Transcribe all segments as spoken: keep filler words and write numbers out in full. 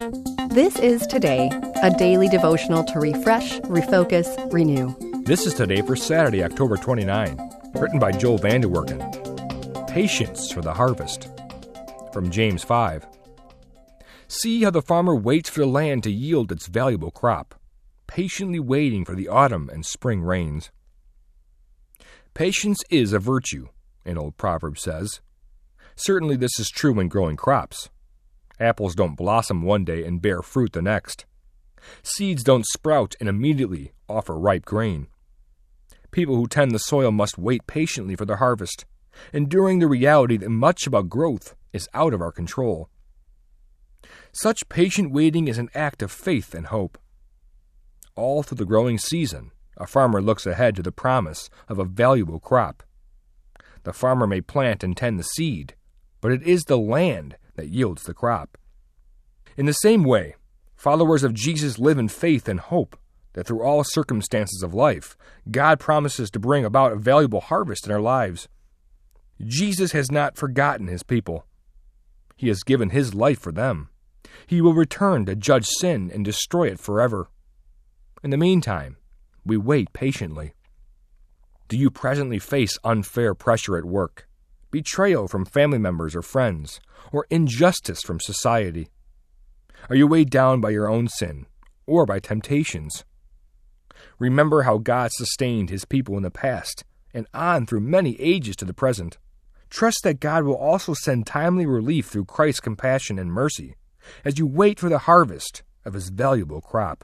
This is Today, a daily devotional to refresh, refocus, renew. This is Today for Saturday, October twenty-ninth, written by Joel Vanderwerken. Patience for the harvest. From James five. See how the farmer waits for the land to yield its valuable crop, patiently waiting for the autumn and spring rains. Patience is a virtue, an old proverb says. Certainly this is true when growing crops. Apples don't blossom one day and bear fruit the next. Seeds don't sprout and immediately offer ripe grain. People who tend the soil must wait patiently for their harvest, enduring the reality that much about growth is out of our control. Such patient waiting is an act of faith and hope. All through the growing season, a farmer looks ahead to the promise of a valuable crop. The farmer may plant and tend the seed, but it is the land that yields the crop. In the same way, followers of Jesus live in faith and hope that through all circumstances of life, God promises to bring about a valuable harvest in our lives. Jesus has not forgotten his people. He has given his life for them. He will return to judge sin and destroy it forever. In the meantime, we wait patiently. Do you presently face unfair pressure at work, betrayal from family members or friends, or injustice from society? Are you weighed down by your own sin or by temptations? Remember how God sustained his people in the past and on through many ages to the present. Trust that God will also send timely relief through Christ's compassion and mercy as you wait for the harvest of his valuable crop.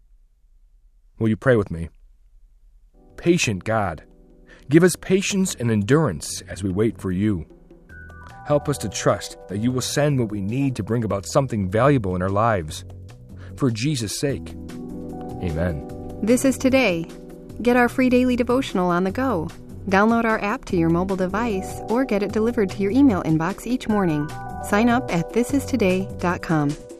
Will you pray with me? Patient God, give us patience and endurance as we wait for you. Help us to trust that you will send what we need to bring about something valuable in our lives. For Jesus' sake, amen. This is Today. Get our free daily devotional on the go. Download our app to your mobile device or get it delivered to your email inbox each morning. Sign up at this is today dot com.